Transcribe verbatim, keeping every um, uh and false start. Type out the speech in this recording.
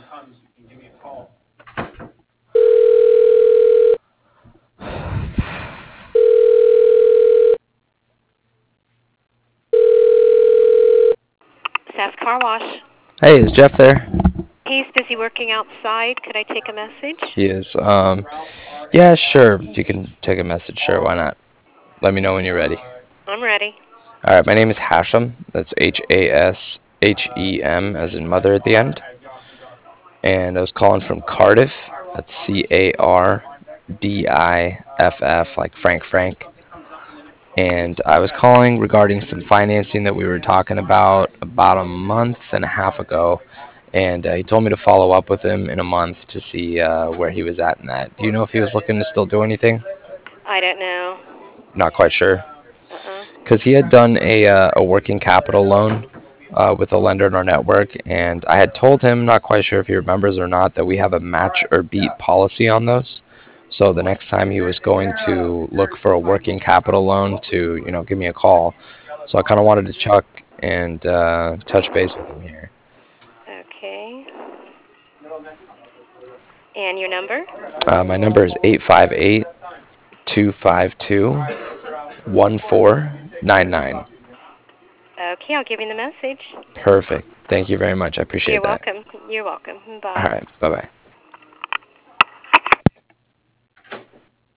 Seth Car Wash. Hey, is Jeff there? He's busy working outside. Could I take a message? He is. Um, yeah, sure. You can take a message. Sure, why not? Let me know when you're ready. I'm ready. All right, my name is Hashem. That's H A S H E M, as in mother at the end. And I was calling from Cardiff. That's C A R D I F F, like Frank Frank. And I was calling regarding some financing that we were talking about about a month and a half ago. And uh, he told me to follow up with him in a month to see uh, where he was at in that. Do you know if he was looking to still do anything? I don't know. Not quite sure. Uh-uh. Because he had done a, uh, a working capital loan uh, with a lender in our network, and I had told him, not quite sure if he remembers or not, that we have a match or beat policy on those. So the next time he was going to look for a working capital loan to, you know, give me a call. So I kind of wanted to check and uh, touch base with him here. Okay. And your number? Uh, my number is eight five eight, two five two, one four nine nine. Okay, I'll give you the message. Perfect. Thank you very much. I You're appreciate that. welcome. You're welcome. All Bye. right. Bye bye.